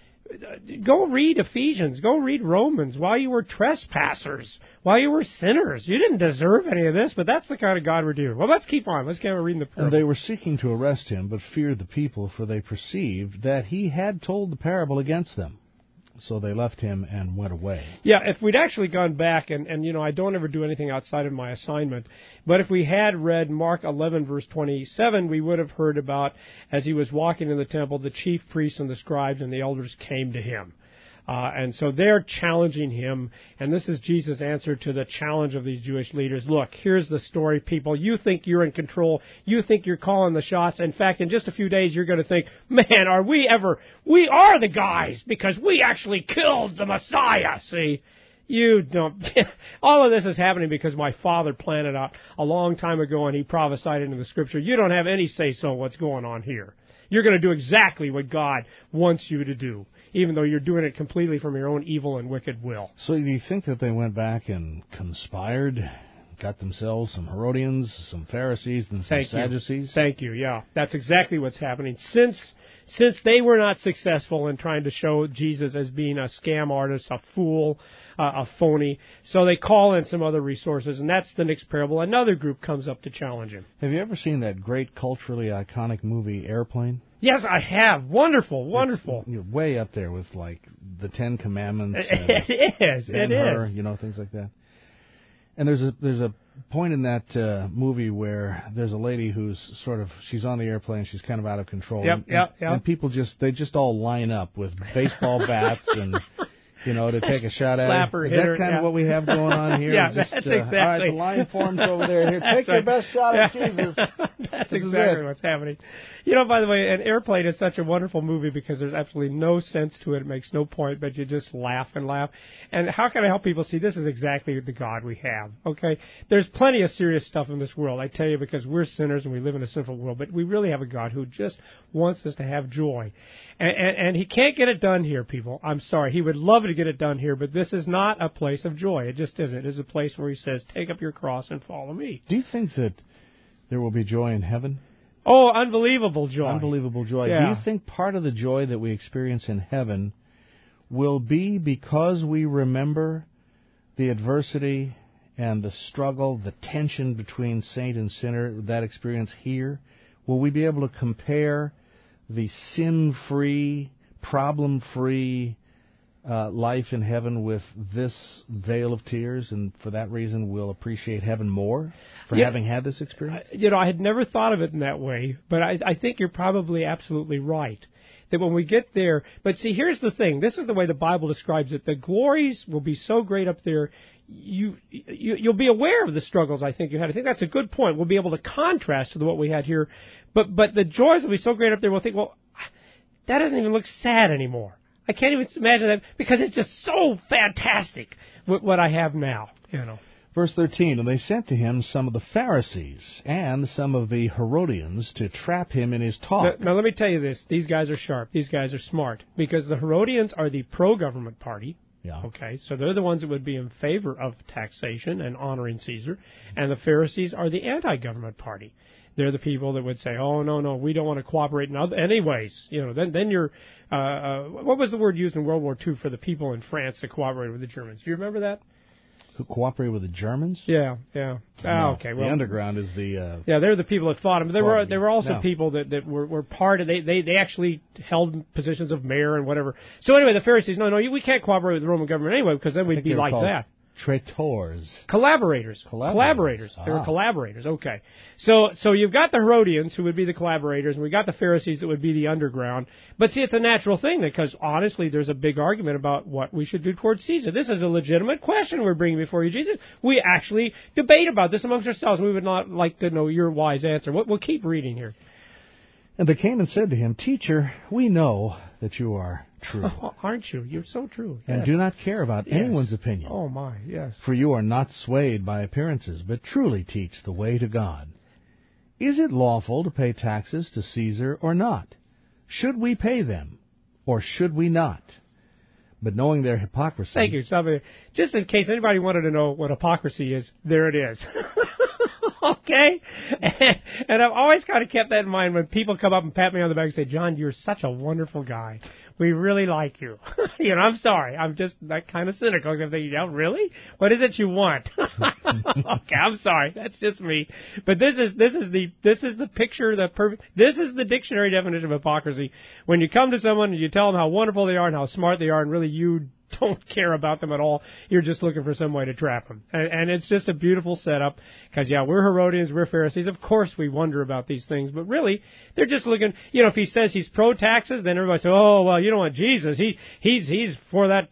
Go read Ephesians. Go read Romans. While you were trespassers, while you were sinners, you didn't deserve any of this, but that's the kind of God we're dealing. Well, let's keep on. Let's keep on reading the parable. And they were seeking to arrest him, but feared the people, for they perceived that he had told the parable against them. So they left him and went away. Yeah, if we'd actually gone back, and you know, I don't ever do anything outside of my assignment, but if we had read Mark 11, verse 27, we would have heard about, as he was walking in the temple, the chief priests and the scribes and the elders came to him. And so they're challenging him, and this is Jesus' answer to the challenge of these Jewish leaders. Look, here's the story, people. You think you're in control. You think you're calling the shots. In fact, in just a few days, you're going to think, man, we are the guys, because we actually killed the Messiah, see? You don't. All of this is happening because my Father planned it out a long time ago, and he prophesied it into the Scripture. You don't have any say-so what's going on here. You're going to do exactly what God wants you to do, even though you're doing it completely from your own evil and wicked will. So do you think that they went back and conspired, got themselves some Herodians, some Pharisees, and some Sadducees? Thank you, yeah. That's exactly what's happening. Since they were not successful in trying to show Jesus as being a scam artist, a fool, a phony, so they call in some other resources, and that's the next parable. Another group comes up to challenge him. Have you ever seen that great culturally iconic movie, Airplane? Yes, I have. Wonderful, wonderful. You're way up there with, like, the Ten Commandments. It is. Ben-Hur, you know, things like that. And there's a point in that movie where there's a lady who's she's on the airplane, she's kind of out of control. Yep. And people just all line up with baseball bats and, you know, to take a shot at her. Is that kind of what we have going on here? Yeah, that's exactly. All right, the line forms over there. Here, take your best shot at Jesus. That's exactly what's happening. You know, by the way, an Airplane is such a wonderful movie because there's absolutely no sense to it. It makes no point, but you just laugh and laugh. And how can I help people see this is exactly the God we have, okay? There's plenty of serious stuff in this world, I tell you, because we're sinners and we live in a sinful world, but we really have a God who just wants us to have joy. And he can't get it done here, people. I'm sorry. He would love to get it done here, but this is not a place of joy. It just isn't. It is a place where he says, take up your cross and follow me. Do you think that there will be joy in heaven? Oh, unbelievable joy. Unbelievable joy. Yeah. Do you think part of the joy that we experience in heaven will be because we remember the adversity and the struggle, the tension between saint and sinner, that experience here? Will we be able to compare the sin-free, problem-free life in heaven with this veil of tears, and for that reason we'll appreciate heaven more for having had this experience? You know, I had never thought of it in that way, but I think you're probably absolutely right. That when we get there, but see, here's the thing. This is the way the Bible describes it. The glories will be so great up there, you'll be aware of the struggles I think you had. I think that's a good point. We'll be able to contrast to what we had here. But the joys will be so great up there, we'll think, well, that doesn't even look sad anymore. I can't even imagine that because it's just so fantastic what I have now, you know. Verse 13, and they sent to him some of the Pharisees and some of the Herodians to trap him in his talk. Now let me tell you this. These guys are sharp. These guys are smart. Because the Herodians are the pro-government party. Yeah. Okay, so they're the ones that would be in favor of taxation and honoring Caesar. And the Pharisees are the anti-government party. They're the people that would say, oh, no, we don't want to cooperate in other anyways. You know, then you're, what was the word used in World War II for the people in France that cooperated with the Germans? Do you remember that? Who cooperated with the Germans? Yeah. No, Okay. Well, the underground is the. Yeah, they're the people that fought him. But there were also people that were part of. They actually held positions of mayor and whatever. So anyway, the Pharisees, no, we can't cooperate with the Roman government anyway because then we'd be like that. Traitors. Collaborators. They were collaborators. Okay. So you've got the Herodians, who would be the collaborators, and we got the Pharisees that would be the underground. But see, it's a natural thing because honestly, there's a big argument about what we should do towards Caesar. This is a legitimate question we're bringing before you, Jesus. We actually debate about this amongst ourselves, and we would not like to know your wise answer. We'll keep reading here. And they came and said to him, Teacher, we know that you are true. Oh, aren't you? You're so true. And yes. do not care about anyone's opinion. Oh, my, yes. For you are not swayed by appearances, but truly teach the way to God. Is it lawful to pay taxes to Caesar or not? Should we pay them, or should we not? But knowing their hypocrisy... Thank you. Just in case anybody wanted to know what hypocrisy is, there it is. Okay? And I've always kind of kept that in mind when people come up and pat me on the back and say, John, you're such a wonderful guy. We really like you. You know, I'm sorry. I'm just that kind of cynical. I'm thinking, yeah, really? What is it you want? Okay, I'm sorry. That's just me. But this is the picture, this is the dictionary definition of hypocrisy. When you come to someone and you tell them how wonderful they are and how smart they are and really you don't care about them at all. You're just looking for some way to trap them. And it's just a beautiful setup because, yeah, we're Herodians, we're Pharisees. Of course we wonder about these things, but really they're just looking, you know, if he says he's pro-taxes, then everybody says, oh, well, you don't want Jesus. He's for that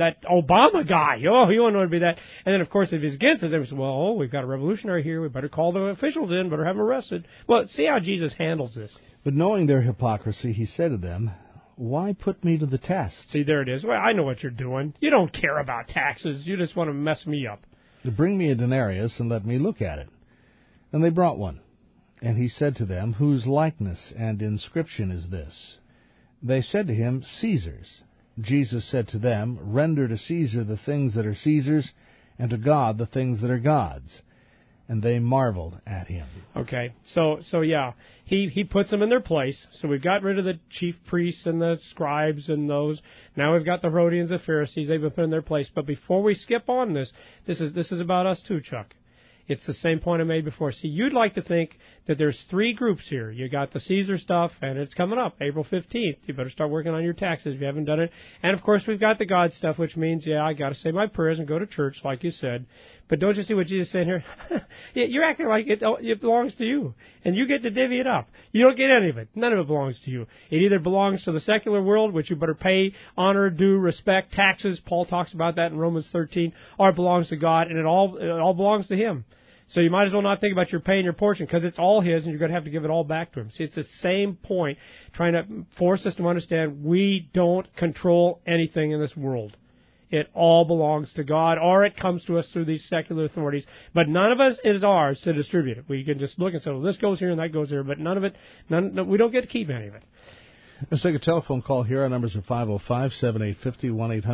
Obama guy. Oh, you don't want to be that. And then, of course, if he's against us, they say, well, we've got a revolutionary here. We better call the officials in, better have them arrested. Well, see how Jesus handles this. But knowing their hypocrisy, he said to them, why put me to the test? See, there it is. Well, I know what you're doing. You don't care about taxes. You just want to mess me up. Bring me a denarius and let me look at it. And they brought one. And he said to them, whose likeness and inscription is this? They said to him, Caesar's. Jesus said to them, render to Caesar the things that are Caesar's, and to God the things that are God's. And they marveled at him. Okay, so yeah, he puts them in their place. So we've got rid of the chief priests and the scribes and those. Now we've got the Herodians and Pharisees. They've been put in their place. But before we skip on this is about us too, Chuck. It's the same point I made before. See, you'd like to think that there's three groups here. You got the Caesar stuff, and it's coming up, April 15th. You better start working on your taxes if you haven't done it. And, of course, we've got the God stuff, which means, yeah, I got to say my prayers and go to church, like you said. But don't you see what Jesus said here? You're acting like it belongs to you, and you get to divvy it up. You don't get any of it. None of it belongs to you. It either belongs to the secular world, which you better pay, honor, due, respect, taxes. Paul talks about that in Romans 13, or it belongs to God, and it all belongs to Him. So you might as well not think about your paying your portion because it's all His, and you're going to have to give it all back to Him. See, it's the same point, trying to force us to understand we don't control anything in this world. It all belongs to God, or it comes to us through these secular authorities. But none of us is ours to distribute it. We can just look and say, well, this goes here and that goes here, but none of it, we don't get to keep any of it. Let's take a telephone call here. Our numbers are 505-7850,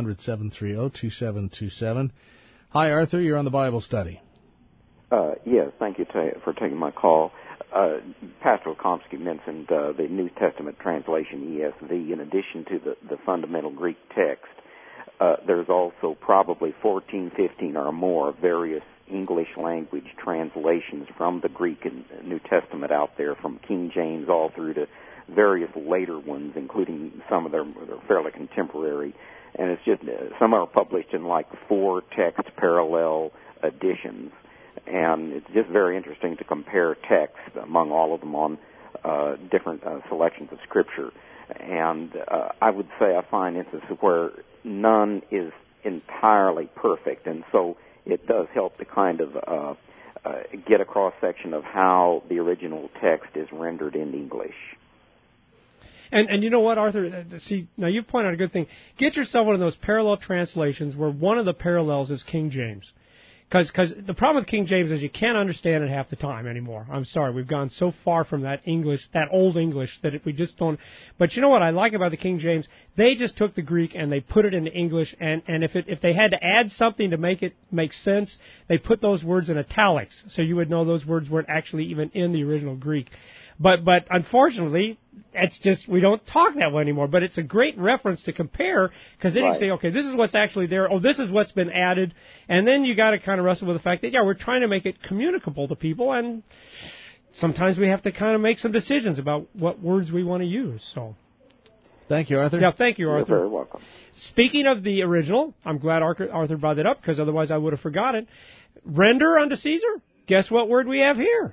1-800-730-2727. Hi, Arthur. You're on the Bible study. Yes, thank you for taking my call. Pastor Okomsky mentioned the New Testament translation, ESV. In addition to the fundamental Greek text, there's also probably 14, 15 or more various English language translations from the Greek and New Testament out there, from King James all through to various later ones, including some of them that are fairly contemporary. And it's just, some are published in like 4 text parallel editions. And it's just very interesting to compare text among all of them on different selections of Scripture. And I would say I find instances where none is entirely perfect, and so it does help to kind of get a cross-section of how the original text is rendered in English. And you know what, Arthur? See, now you've pointed out a good thing. Get yourself one of those parallel translations where one of the parallels is King James. Because the problem with King James is you can't understand it half the time anymore. I'm sorry, we've gone so far from that English, that old English, that we just don't. But you know what I like about the King James? They just took the Greek and they put it into English. And if they had to add something to make it make sense, they put those words in italics, so you would know those words weren't actually even in the original Greek. But unfortunately, it's just, we don't talk that way anymore. But it's a great reference to compare, because then you say, okay, this is what's actually there. Oh, this is what's been added. And then you got to kind of wrestle with the fact that, yeah, we're trying to make it communicable to people, and sometimes we have to kind of make some decisions about what words we want to use. So, thank you, Arthur. Yeah, thank you, Arthur. You're very welcome. Speaking of the original, I'm glad Arthur brought that up, because otherwise I would have forgotten. Render unto Caesar. Guess what word we have here?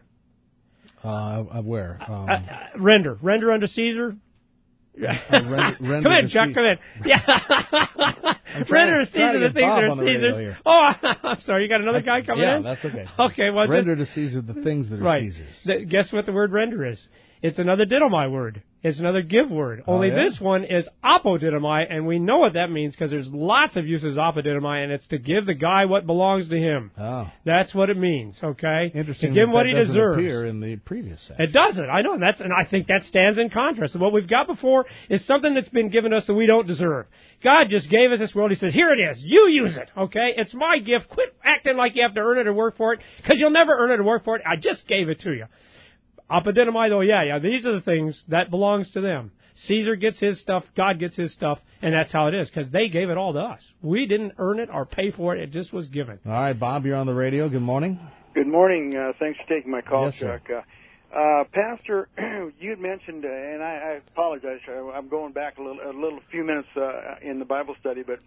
Where? Render unto Caesar. Render come in, Chuck. Come in. Yeah. Render to Caesar the things that are Caesar's. Oh, I'm sorry. You got another guy coming in? Yeah, that's okay. Okay. Well, render to Caesar the things that are Caesar's. Guess what the word render is? It's another didomai word. It's another give word. Only this one is apodidomai, and we know what that means because there's lots of uses of apodidomai, and it's to give the guy what belongs to him. Oh. That's what it means, okay? Interesting. To give him what he doesn't deserves. Appear in the previous section. It doesn't. I know. And I think that stands in contrast. And what we've got before is something that's been given us that we don't deserve. God just gave us this world. He said, here it is. You use it, okay? It's my gift. Quit acting like you have to earn it or work for it, because you'll never earn it or work for it. I just gave it to you. Apodidomai, though, yeah, these are the things that belongs to them. Caesar gets his stuff, God gets his stuff, and that's how it is, because they gave it all to us. We didn't earn it or pay for it. It just was given. All right, Bob, you're on the radio. Good morning. Good morning. Thanks for taking my call, yes, Chuck. Pastor, you had mentioned, and I apologize, I'm going back a few minutes in the Bible study, but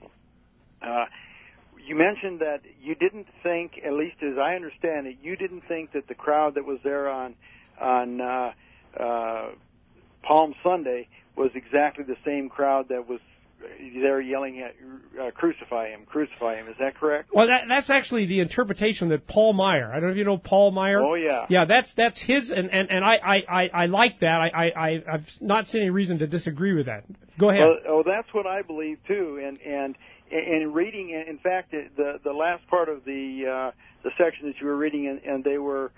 you mentioned that you didn't think, at least as I understand it, you didn't think that the crowd that was there on Palm Sunday was exactly the same crowd that was there yelling at crucify him. Is that correct? Well, that's actually the interpretation that Paul Meyer. I don't know if you know Paul Meyer. Oh yeah. Yeah, that's his, and I like that. I've not seen any reason to disagree with that. Go ahead. Well, that's what I believe too, and reading, in fact, the last part of the section that you were reading, and they were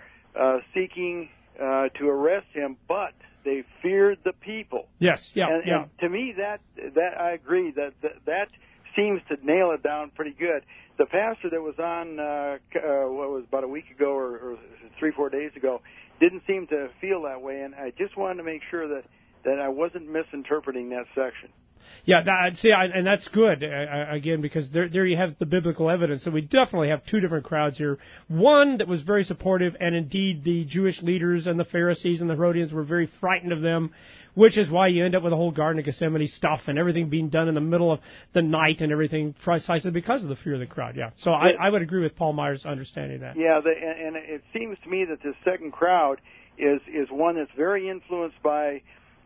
seeking to arrest him, but they feared the people. Yes, yeah, and to me, that I agree that seems to nail it down pretty good. The pastor that was on what was about a week ago or 3-4 days ago didn't seem to feel that way, and I just wanted to make sure that I wasn't misinterpreting that section. Yeah, and that's good, again, because there you have the biblical evidence. So we definitely have two different crowds here. One that was very supportive, and indeed the Jewish leaders and the Pharisees and the Herodians were very frightened of them, which is why you end up with the whole Garden of Gethsemane stuff and everything being done in the middle of the night and everything precisely because of the fear of the crowd, yeah. So I would agree with Paul Meyer's understanding that. Yeah, and it seems to me that this second crowd is one that's very influenced by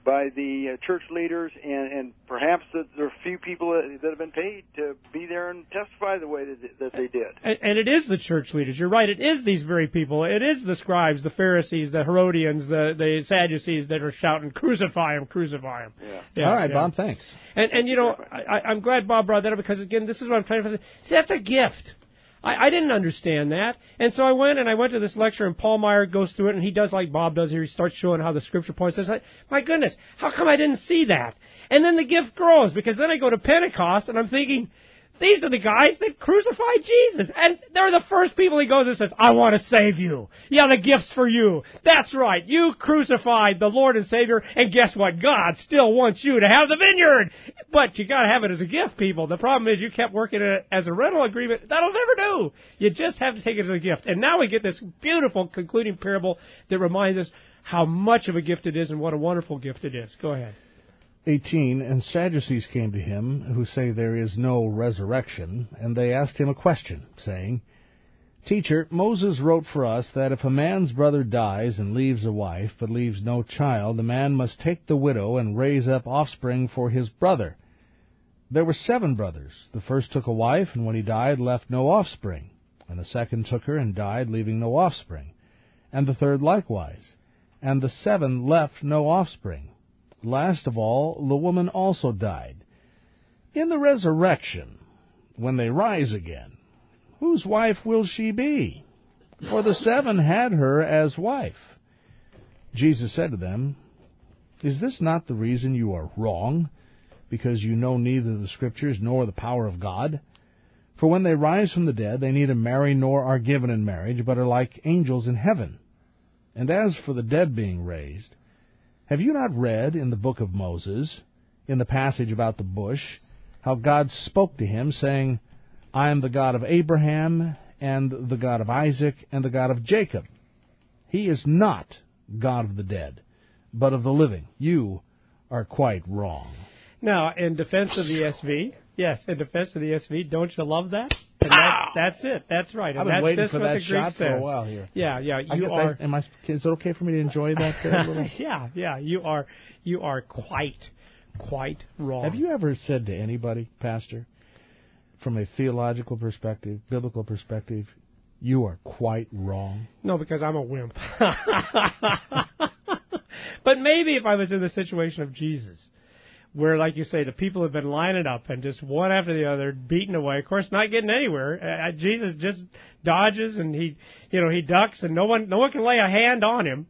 the church leaders, and perhaps that there are a few people that have been paid to be there and testify the way that they did. And it is the church leaders. You're right. It is these very people. It is the scribes, the Pharisees, the Herodians, the Sadducees that are shouting, crucify him, crucify him. Yeah. All right, yeah. Bob, thanks. And you know, I'm glad Bob brought that up, because, again, this is what I'm trying to say. See, that's a gift. I didn't understand that. And so I went to this lecture, and Paul Meyer goes through it, and he does like Bob does here. He starts showing how the Scripture points. It's like, my goodness, how come I didn't see that? And then the gift grows, because then I go to Pentecost, and I'm thinking, these are the guys that crucified Jesus. And they're the first people he goes and says, I want to save you. Yeah, the gift's for you. That's right. You crucified the Lord and Savior, and guess what? God still wants you to have the vineyard. But you got to have it as a gift, people. The problem is you kept working it as a rental agreement. That'll never do. You just have to take it as a gift. And now we get this beautiful concluding parable that reminds us how much of a gift it is and what a wonderful gift it is. Go ahead. 18, and Sadducees came to him, who say there is no resurrection, and they asked him a question, saying, Teacher, Moses wrote for us that if a man's brother dies and leaves a wife, but leaves no child, the man must take the widow and raise up offspring for his brother. There were 7 brothers. The first took a wife, and when he died, left no offspring. And the second took her and died, leaving no offspring. And the third likewise. And the 7 left no offspring. last of all, the woman also died. In the resurrection, when they rise again, whose wife will she be? For the 7 had her as wife. Jesus said to them, Is this not the reason you are wrong, because you know neither the Scriptures nor the power of God? For when they rise from the dead, they neither marry nor are given in marriage, but are like angels in heaven. And as for the dead being raised, have you not read in the book of Moses, in the passage about the bush, how God spoke to him, saying, I am the God of Abraham, and the God of Isaac, and the God of Jacob. He is not God of the dead, but of the living. You are quite wrong. Now, in defense of the SV, yes, in defense of the SV, don't you love that? And that's it. That's right. And I've been that's waiting just for what that the Greek shot says. for a while here. Yeah. Is it okay for me to enjoy that little? Yeah. You are quite wrong. Have you ever said to anybody, Pastor, from a theological perspective, biblical perspective, you are quite wrong? No, because I'm a wimp. But maybe if I was in the situation of Jesus, where, like you say, the people have been lining up and just one after the other beaten away. Of course, not getting anywhere. Jesus just dodges and he ducks, and no one can lay a hand on him.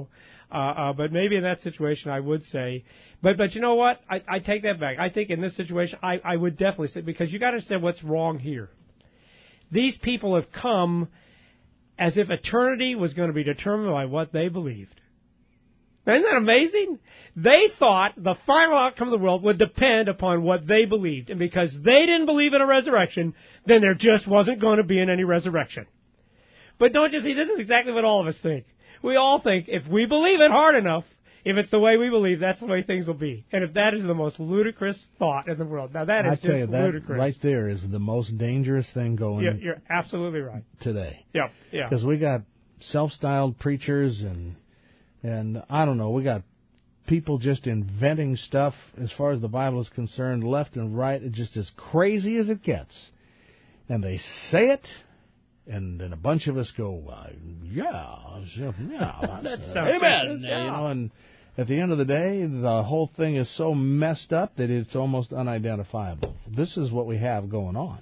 But maybe in that situation, I would say. But you know what? I take that back. I think in this situation, I would definitely say, because you got to understand what's wrong here. These people have come as if eternity was going to be determined by what they believed. Isn't that amazing? They thought the final outcome of the world would depend upon what they believed. And because they didn't believe in a resurrection, then there just wasn't going to be any resurrection. But don't you see, this is exactly what all of us think. We all think if we believe it hard enough, if it's the way we believe, that's the way things will be. And if that is the most ludicrous thought in the world. Now, that is just ludicrous. That right there is the most dangerous thing going You're absolutely right. today. Yeah. Because we got self-styled preachers and I don't know, we got people just inventing stuff as far as the Bible is concerned, left and right, it's just as crazy as it gets. And they say it, and then a bunch of us go, yeah, That sounds amen. Yeah. And at the end of the day, the whole thing is so messed up that it's almost unidentifiable. This is what we have going on.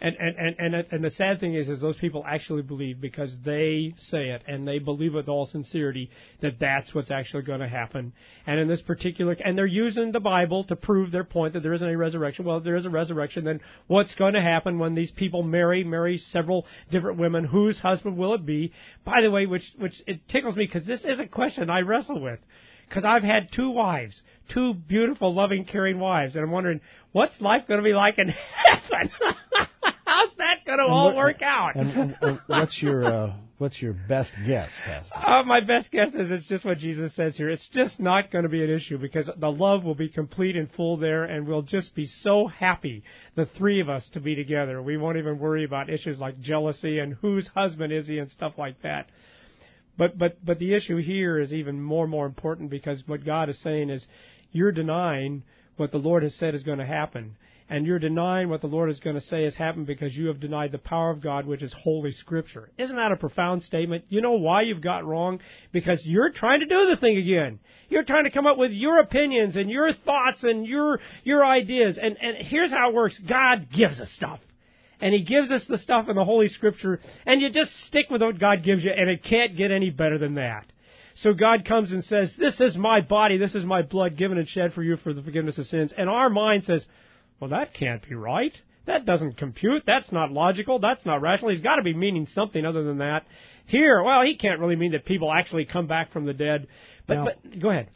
And the sad thing is those people actually believe, because they say it and they believe with all sincerity that that's what's actually going to happen. And in this particular, and they're using the Bible to prove their point that there isn't a resurrection. Well, if there is a resurrection, then what's going to happen when these people marry several different women? Whose husband will it be? By the way, which it tickles me, because this is a question I wrestle with. Because I've had 2 wives, 2 beautiful, loving, caring wives, and I'm wondering, what's life going to be like in heaven? How's that going to all work out? And what's your best guess, Pastor? My best guess is it's just what Jesus says here. It's just not going to be an issue, because the love will be complete and full there, and we'll just be so happy, the 3 of us, to be together. We won't even worry about issues like jealousy and whose husband is he and stuff like that. But the issue here is even more important, because what God is saying is you're denying what the Lord has said is going to happen. And you're denying what the Lord is going to say has happened because you have denied the power of God, which is Holy Scripture. Isn't that a profound statement? You know why you've got wrong? Because you're trying to do the thing again. You're trying to come up with your opinions and your thoughts and your ideas. And here's how it works. God gives us stuff. And He gives us the stuff in the Holy Scripture, and you just stick with what God gives you, and it can't get any better than that. So God comes and says, this is my body, this is my blood given and shed for you for the forgiveness of sins. And our mind says, well, that can't be right. That doesn't compute. That's not logical. That's not rational. He's got to be meaning something other than that. Here, well, He can't really mean that people actually come back from the dead. But go ahead.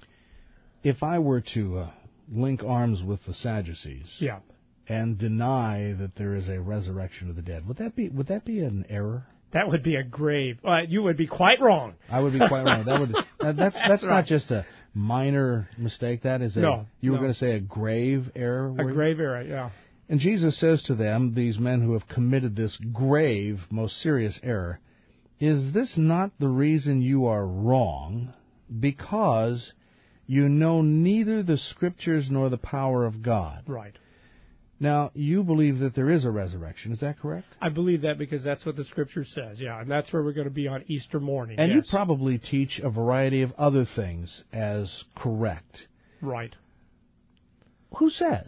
If I were to link arms with the Sadducees, yeah, and deny that there is a resurrection of the dead, would that be an error? That would be a grave. You would be quite wrong. I would be quite wrong. That's right. Not just a minor mistake. That is you were going to say a grave error. A grave error, yeah. And Jesus says to them, these men who have committed this grave, most serious error, is this not the reason you are wrong? Because you know neither the Scriptures nor the power of God. Right. Now, you believe that there is a resurrection. Is that correct? I believe that because that's what the Scripture says, yeah, and that's where we're going to be on Easter morning. And yes. you probably teach a variety of other things as correct. Right. Who says?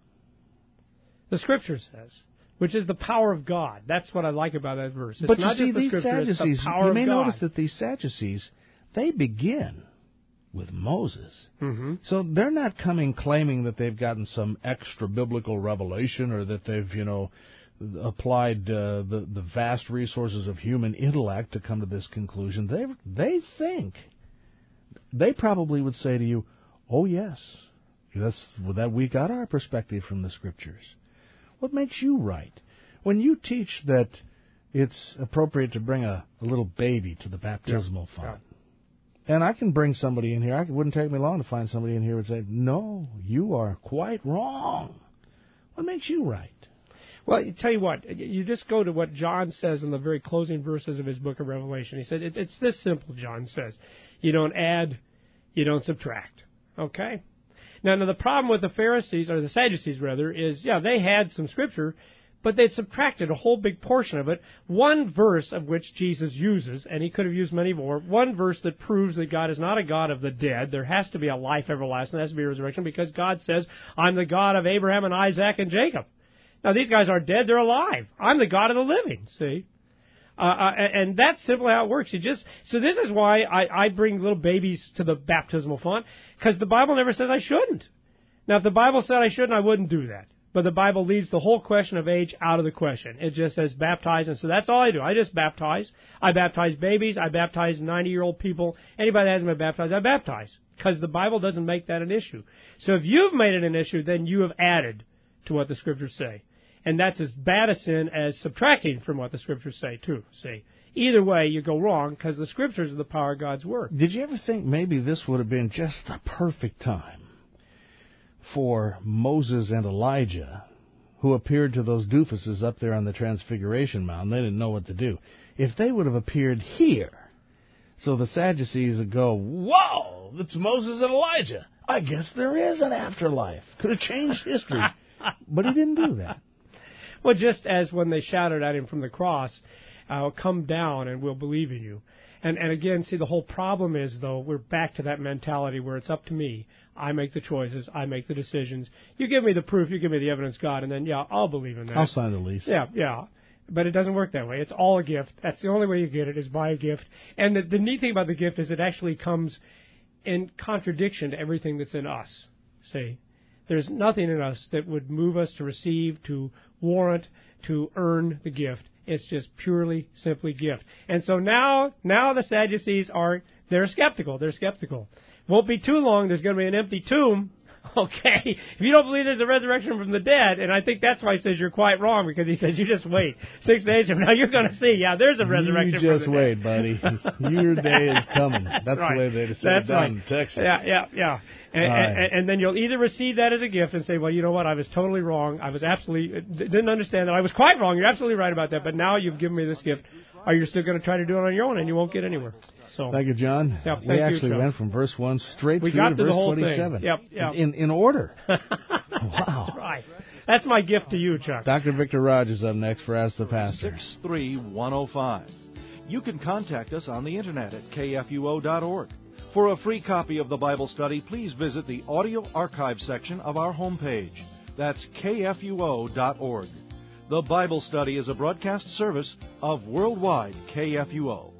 The Scripture says, which is the power of God. That's what I like about that verse. It's But not you see, just the these Scripture, it's Sadducees, the power you may of God. notice that these Sadducees, they begin with Moses. Mm-hmm. So they're not coming claiming that they've gotten some extra biblical revelation or that they've, applied the vast resources of human intellect to come to this conclusion. They think. They probably would say to you, oh, yes, that we got our perspective from the Scriptures. What makes you right? When you teach that it's appropriate to bring a little baby to the baptismal font, and I can bring somebody in here, it wouldn't take me long to find somebody in here who would say, no, you are quite wrong. What makes you right? Well, tell you what, you just go to what John says in the very closing verses of his book of Revelation. He said, it's this simple, John says. You don't add, you don't subtract. Okay? Now, the problem with the Pharisees, or the Sadducees rather, is, they had some Scripture, but they'd subtracted a whole big portion of it, one verse of which Jesus uses, and he could have used many more, one verse that proves that God is not a God of the dead. There has to be a life everlasting, there has to be a resurrection, because God says, I'm the God of Abraham and Isaac and Jacob. Now, these guys aren't dead, they're alive. I'm the God of the living, see? And that's simply how it works. So this is why I bring little babies to the baptismal font, because the Bible never says I shouldn't. Now, if the Bible said I shouldn't, I wouldn't do that. But the Bible leaves the whole question of age out of the question. It just says baptize, and so that's all I do. I just baptize. I baptize babies. I baptize 90-year-old people. Anybody that hasn't been baptized, I baptize, because the Bible doesn't make that an issue. So if you've made it an issue, then you have added to what the Scriptures say. And that's as bad a sin as subtracting from what the Scriptures say, too, see. Either way, you go wrong, because the Scriptures are the power of God's Word. Did you ever think maybe this would have been just the perfect time for Moses and Elijah, who appeared to those doofuses up there on the Transfiguration Mountain? They didn't know what to do. If they would have appeared here, so the Sadducees would go, whoa, it's Moses and Elijah. I guess there is an afterlife. Could have changed history. But he didn't do that. Well, just as when they shouted at him from the cross, come down and we'll believe in you. And again, see, the whole problem is, though, we're back to that mentality where it's up to me. I make the choices. I make the decisions. You give me the proof. You give me the evidence, God, and then, I'll believe in that. I'll sign the lease. Yeah. But it doesn't work that way. It's all a gift. That's the only way you get it, is by a gift. And the neat thing about the gift is it actually comes in contradiction to everything that's in us. See? There's nothing in us that would move us to receive, to warrant, to earn the gift. It's just purely, simply gift. And so now the Sadducees they're skeptical. They're skeptical. Won't be too long, there's going to be an empty tomb. Okay, if you don't believe there's a resurrection from the dead, and I think that's why he says you're quite wrong, because he says you just wait 6 days from now, you're going to see, there's a resurrection from the dead. You just wait, buddy. Your day is coming. That's right. The way they say it down in Texas. Yeah. And then you'll either receive that as a gift and say, well, you know what, I was totally wrong. I was didn't understand that. I was quite wrong. You're absolutely right about that. But now you've given me this gift. Or you're still going to try to do it on your own, and you won't get anywhere. So, thank you, John. Yep, we actually went from verse 1 straight through to verse 27. Yep. In order. Wow. That's right. That's my gift to you, Chuck. Dr. Victor Rogers up next for Ask the Pastor. 63105. You can contact us on the Internet at kfuo.org. For a free copy of the Bible study, please visit the audio archive section of our homepage. That's kfuo.org. The Bible study is a broadcast service of Worldwide KFUO.